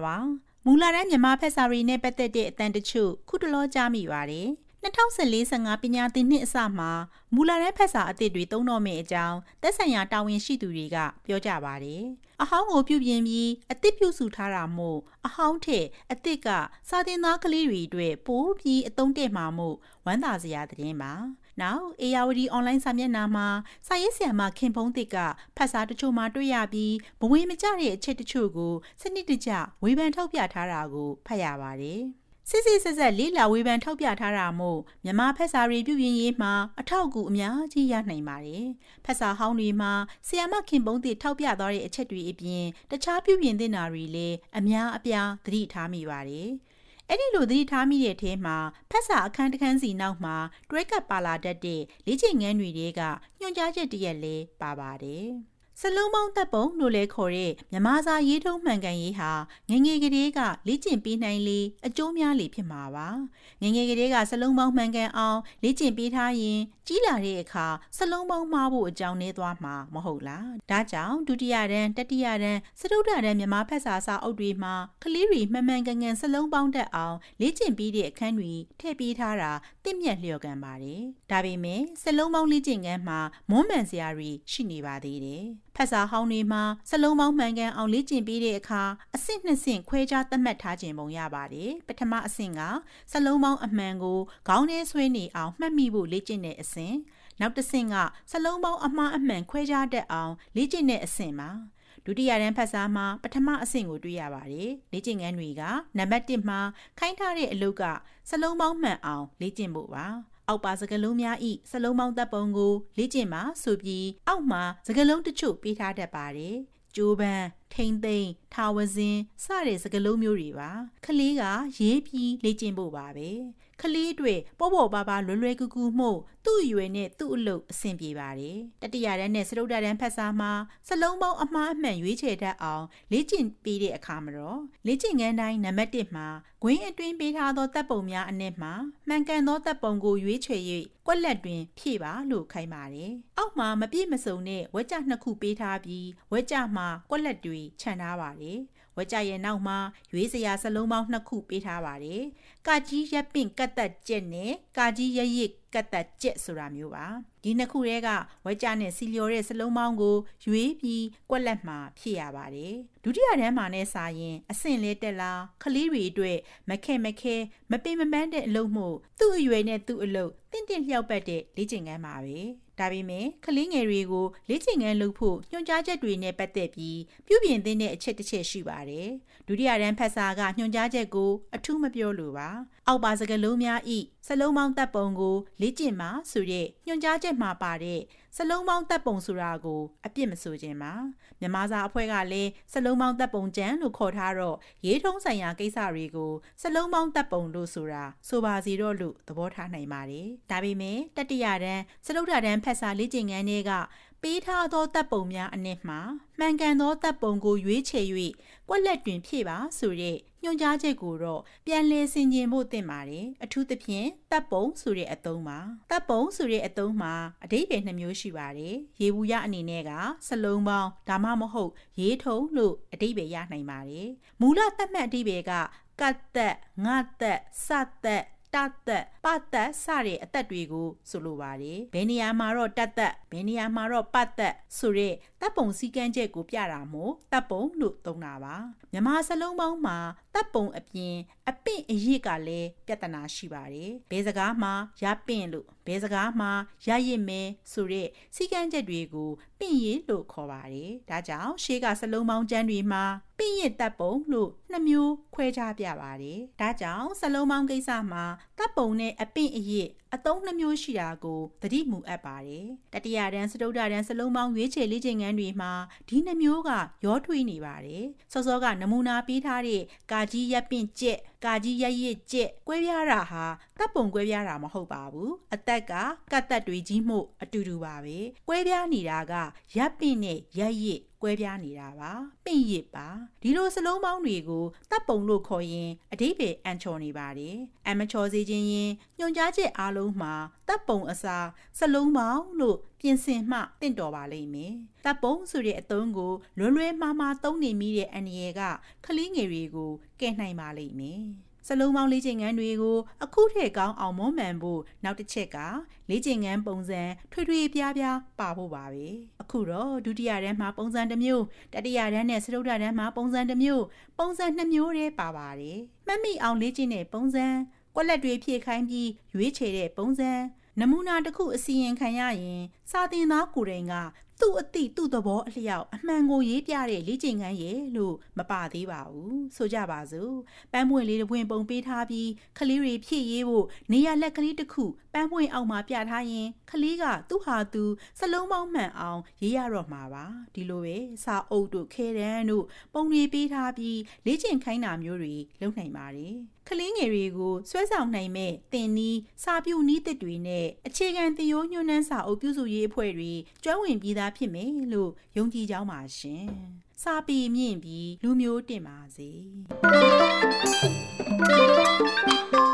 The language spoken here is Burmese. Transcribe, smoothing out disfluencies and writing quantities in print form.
ပါမူလာတန်းမြန်မာဖက်စာရီနဲ့ပတ်သက်တဲ့အတန်တချို့ခုတလောကြားမိပါတယ်2014-15ပညာသင်နှစ်အစမှာမူလာတန်းဖက်စာအသစ်တွေသုံးတော့မယ့်အကြောင်းသက်ဆိုင်ရာတာဝန်ရှိသူတွေကပြောကြပါတယ်အဟောင်းကိုပြုပြင်ပြီးအသစ်ပြုစုထားတာမို့အဟောင်းထက်အသစ်ကစာသင်သားကလေးတွေအတွက်ပိုပြီးအသုံးတည့်မှာမို့ဝမ်းသာစရာသတင်းပါနောက်အေယာဝတီအွန်လိုင်းစာမျက်နှာမှာစာရေးဆရာမခင်ဖုံးသစ်ကဖတ်စာတချို့မှတွေ့ရပြီးဘဝင်မကျတဲ့အချက်တချို့ကိုစနစ်တကျဝေဖန်ထောက်ပြထားတာကိုဖတ်ရပါတယ်စစ်ဆက်လေးလာဝေဖန်ထောက်ပြထားတာမို့မြန်မာဖက်စာတွေပြုပြင်ရေးမှာအထောက်အကူအများကြီးရနိုင်ပါတယ်ဖက်စာဟောင်းတွေမှာဆရာမခင်ပုံးသစ်ထောက်ပြသွားတဲ့အချက်တွေအပြင်တခြားပြုပြင်သင့်တာတွေလည်းအများအပြားသတိထားမိပါတယ်အဲ့ဒီလိုသတိထားမိတဲ့အထဲမှာဖက်စာအခန်းတစ်ခန်းစီနောက်မှာတွဲကပ်ပါလာတတ်တဲ့လေ့ကျင့်ခန်းတွေကညွှန်ကြားချက်တရက်လည်းပါပါတယ်စလုံးပေါင်းတပ်ပုံလို့လဲခေါ်တဲ့မြန်မာစာရေးထုံးမှန်ကန်ရေးဟာငငယ်ကလေးကလေ့ကျင့်ပေးနိုင်လေအကျိုးများလေဖြစ်မှာပါငငယ်ကလေးကစလုံးပေါင်းမှန်ကန်အောင်လေ့ကျင့်ပေးထားရင်ကြီးလာတဲ့အခါစလုံးပေါင်းမှားဖို့အကြောင်းနည်းသွားမှာမဟုတ်လားဒါကြောင့်ဒုတိယတန်းတတိယတန်းစတုတ္ထတန်းမြန်မာဖက်စာစာအုပ်တွေမှာကလေးတွေမှန်မှန်ကန်ကန်စလုံးပေါင်းတတ်အောင်လေ့ကျင့်ပေးတဲ့အခန်းတွေထည့်ပေးထားတာတင့်မြတ်လျော်ကန်ပါတယ်ဒါပေမဲ့စလုံးပေါင်းလေ့ကျင့်ခန်းမှာမွမ်းမံစရာတွေရှိနေပါသေးတယ်ဖက်စာဟောင်းတွေမှာစလုံးပေါင်းမှန်ကန်အောင်လေ့ကျင့်ပေးတဲ့အခါအဆင့်နှစ်ဆင့်ခွဲခြားသတ်မှတ်ထားခြင်းပုံရပါတယ်ပထမအဆင့်ကစလုံးပေါင်းအမှန်ကိုခေါင်းထဲဆွဲနေအောင်မှတ်မိဖို့လေ့ကျင့်တဲ့အဆင့်နောက်တစ်ဆင့်ကစလုံးပေါင်းအမှားအမှန်ခွဲခြားတတ်အောင်လေ့ကျင့်တဲ့အဆင့်ပါဒုတိယတန်းဖက်စာမှာပထမအဆင့်ကိုတွေ့ရပါတယ်လေ့ကျင့်ခန်းတွေကနံပါတ်1မှာခိုင်းထားတဲ့အလုပ်ကစလုံးပေါင်းမှန်အောင်လေ့ကျင့်ဖို့ပါအောက်ပါစကားလုံးများဤစလုံးပေါင်းတပ်ပုံကိုလေ့ကျင့်ပါဆိုပြီးအောက်မှာစကားလုံးတချို့ပေးထားတတ်ပါတယ်ကျိုးပန်းထိမ့်သိမ့်ထာဝဇင်းစတဲ့စကားလုံးမျိုးတွေပါခလေးကရေးပြီးလေ့ကျင့်ဖို့ပါပဲခလေးတွေပေါ့ပါလွယ်ကူကူမှုသူ့အရွယ်နဲ့သူ့အလုပ်အဆင်ပြေပါတယ်တတိယတန်းနဲ့စတုတ္ထတန်းဖက်စာမှာစလုံးပေါင်းအမှားအမှန်ရွေးချယ်တတ်အောင်လေ့ကျင့်ပေးတဲ့အခါမှာတော့လေ့ကျင့်ခန်းတိုင်းနံပါတ်1မှာဂွင်းအတွင်းပေးထားသောတပ်ပုံများအနက်မှာမှန်ကန်သောတပ်ပုံကိုရွေးချယ်၍ကွက်လက်တွင်ဖြည့်ပါလို့ခိုင်းပါတယ်အောက်မှာမပြည့်မစုံတဲ့ဝက်ကြ2ခုပေးထားပြီးဝက်ကြမှာကွက်လက်တွေခြံထားပါတယ်ဝက်ကြရဲ့နောက်မှာရွေးစရာစလုံးပေါင်း2ခုပေးထားပါတယ်ကာကြီးရက်ပင့်ကတ်သက်ကျက်နဲ့ကာကြီးရရစ်ကတ်သက်ကျက်ဆိုတာမျိုးပါဒီနှစ်ခုတည်းကဝက်ကြနဲ့စီလျော်တဲ့စလုံးပေါင်းကိုရွေးပြီးကွက်လက်မှာဖြည့်ရပါတယ်ဒုတိယတန်းမှာနဲ့စာရင်အဆင့်လေးတက်လာခလေးတွေအတွက်မခဲမပင်မပန်းတဲ့အလုပ်မှုသူ့အရွယ်နဲ့သူ့အလုပ်တင့်လျောက်ပတ်တဲ့လေ့ကျင့်ခန်းပါပဲဒါပေမဲ့ကလေးငယ်တွေကိုလေ့ကျင့်ခန်းလုပ်ဖို့ညွှန်ကြားချက်တွေနဲ့ပတ်သက်ပြီးပြုပြင်သင့်တဲ့အချက်တစ်ချက်ရှိပါတယ်ဒုတိယတန်းဖက်စာကညွှန်ကြားချက်ကိုအထူးမပြောလိုပါအောက်ပါစကားလုံးများဤစလုံးပေါင်းတပ်ပုံကိုလေ့ကျင့်ပါဆိုတဲ့ညွှန်ကြားချက်မှာပါတဲ့စလုံးပေါင်းတပ်ပုံဆိုတာကိုအပြစ်မဆိုခြင်းပါမြန်မာစာအဖွဲ့ကလည်းစလုံးပေါင်းတပ်ပုံကျမ်းလို့ခေါ်ထားတော့ရေးထုံးဆိုင်ရာကိစ္စတွေကိုစလုံးပေါင်းတပ်ပုံလို့ဆိုတာဆိုပါစီတော့လို့သဘောထားနိုင်ပါတယ်ဒါပေမဲ့တတိယတန်းစတုတ္ထတန်းဖက်စာလေ့ကျင့်ခန်းတွေကပေးထားသောတပ်ပုံများအနက်မှာမှန်ကန်သောတပ်ပုံကိုရွေးချယ်၍ကွက်လက်တွင်ဖြည့်ပါဆိုတဲ့ညွှန်ကြားချက်ကိုတော့ပြန်လည်ဆင်ခြင်ဖို့သင့်ပါတယ်အထူးသဖြင့်တပ်ပုံဆိုတဲ့အသုံးပါတပ်ပုံဆိုတဲ့အသုံးမှာအဓိပ္ပာယ်2မျိုးရှိပါတယ်ရေဘူးရအနေနဲ့ကစလုံးပေါင်းဒါမှမဟုတ်ရေးထုံလို့အဓိပ္ပာယ်ရနိုင်ပါတယ်မူလသတ်မှတ်အဓိပ္ပာယ်ကကတ်သက်ငါသက်စသက်တသက်ပသက်စတဲ့အသက်တွေကိုဆိုလိုပါတယ်ဘယ်နေရာမှာတော့တသက်ဘယ်နေရာမှာတော့ပသက်ဆိုတဲ့တပ်ပုံစည်းကမ်းချက်ကိုပြတာမို့တပ်ပုံလို့သုံးတာပါမြန်မာစလုံးပေါင်းမှာတပ်ပုံအပြင်အပင့်အရစ်ကလည်းပြဿနာရှိပါတယ်ဘယ်စကားမှာရပင့်လို့ဘယ်စကားမှာရရစ်မဲဆိုတဲ့စည်းကမ်းချက်တွေကိုပင့်ရစ်လို့ခေါ်ပါတယ်ဒါကြောင့်ရှေးကစလုံးပေါင်းကျမ်းတွေမှာပင့်ရစ်တပ်ပုံလို့2မျိုးခွဲခြားပြပါတယ်ဒါကြောင့်စလုံးပေါင်းကိစ္စမှာတပ်ပုံနဲ့အပင့်အရစ်အသုံး2မျိုးရှိတာကိုသတိမူအပ်ပါတယ်တတိယတန်းစတုတ္ထတန်းစလုံးပေါင်းရွေးချယ်လေ့ကျင့်ခန်းတွေမှာဒီ2မျိုးကရောထွေးနေပါတယ်စောကနမူနာပေးထားတဲ့ကာကြီးရပ်ပင့်ကျက်ကာကြီးရရစ်ကျက်ကွဲပြားတာဟာတပ်ပုံကွဲပြားတာမဟုတ်ပါဘူးအသက်သက်ကကတ်သက်တွေကြီးမှုအတူတူပါပဲကွဲပြားနေတာကရပ်ပင့်နဲ့ရက်ရစ်ကွဲပြားနေတာပါပင့်ရစ်ပါဒီလိုစလုံးပေါင်းတွေကိုတပ်ပုံလို့ခေါ်ရင်အဓိပ္ပာယ်အန်ချော်နေပါတယ်အမချော်စေခြင်းရင်ညွှန်ကြားချက်အားလုံးမှာတပ်ပုံအစားစလုံးပေါင်းလို့ပြင်ဆင်မှတင့်တော်ပါလိမ့်မယ်တပ်ပုံဆိုတဲ့အသုံးကိုလွယ်လွယ်မှားမှားသုံးနေမိတဲ့အန္တရာယ်ကကလေးငယ်တွေကိုကယ်နိုင်ပါလိမ့်မယ်စလုံးပေါင်းလေ့ကျင့်ခန်းတွေကိုအခုထည့်ကောင်းအောင်မွမ်းမံဖို့နောက်တစ်ချက်ကလေ့ကျင့်ခန်းပုံစံထွေထွေပြားပြားပါဖို့ပါပဲအခုတော့ဒုတိယတန်းမှာပုံစံတစ်မျိုးတတိယတန်းနဲ့စတုတ္ထတန်းမှာပုံစံတစ်မျိုးပုံစံ2မျိုးတည်းပါပါတယ်မှတ်မိအောင်လေ့ကျင့်တဲ့ပုံစံကွက်လက်တွေဖြည့်ခိုင်းပြီးရွေးချယ်တဲ့ပုံစံနမူနာတစ်ခုအစီရင်ခံရရင်စာသင်သားကိုယ်တိုင်ကသူ့အသည့်သူ့သဘောအလျောက်အမှန်ကိုရေးပြတဲ့လေ့ကျင့်ခန်းရဲ့လို့မပါသေးပါဘူးဆိုကြပါစို့ပန်းပွင့်လေးတစ်ပွင့်ပုံပေးထားပြီးကလေးတွေဖြည့်ရေးဖို့နေရာလက်ကလေးတစ်ခုပန်းပွင့်အောက်မှာပြထားရင်ကလေးကသူ့ဟာသူစလုံးပေါင်းမှန်အောင်ရေးရတော့မှာပါဒီလိုပဲစာအုပ်တို့ခဲတန်းတို့ပုံတွေပေးထားပြီးလေ့ကျင့်ခိုင်းတာမျိုးတွေလုပ်နိုင်ပါတယ်ကလေးငယ်တွေကိုဆွဲဆောင်နိုင်မဲ့သင်နည်းစာပြုနည်းသစ်တွေနဲ့အခြေခံသင်ရိုးညွှန်းနှန်းစာအုပ်ပြုစုရေးအဖွဲ့တွေကျွမ်းဝင်ပြီးသားဖြစ်မယ်လို့ယုံကြည်ကြောင်းပါရှင်။စာပေမြင့်ပြီးလူမျိုးတင်ပါစေ။